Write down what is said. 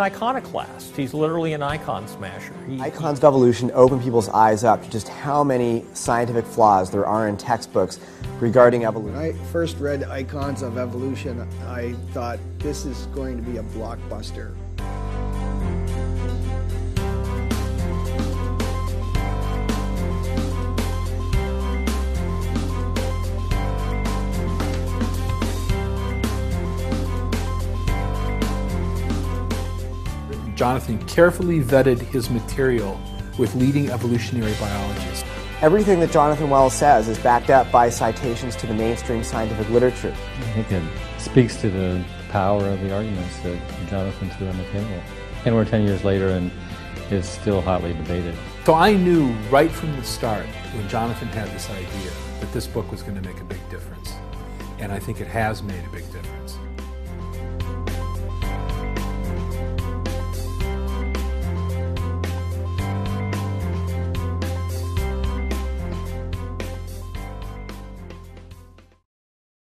iconoclast. He's literally an icon smasher. Icons of evolution open people's eyes up to just how many scientific flaws there are in textbooks regarding evolution. When I first read Icons of Evolution, I thought this is going to be a blockbuster. Jonathan carefully vetted his material with leading evolutionary biologists. Everything that Jonathan Wells says is backed up by citations to the mainstream scientific literature. I think it speaks to the power of the arguments that Jonathan threw on the table. And we're 10 years later and it's still hotly debated. So I knew right from the start, when Jonathan had this idea, that this book was going to make a big difference. And I think it has made a big difference.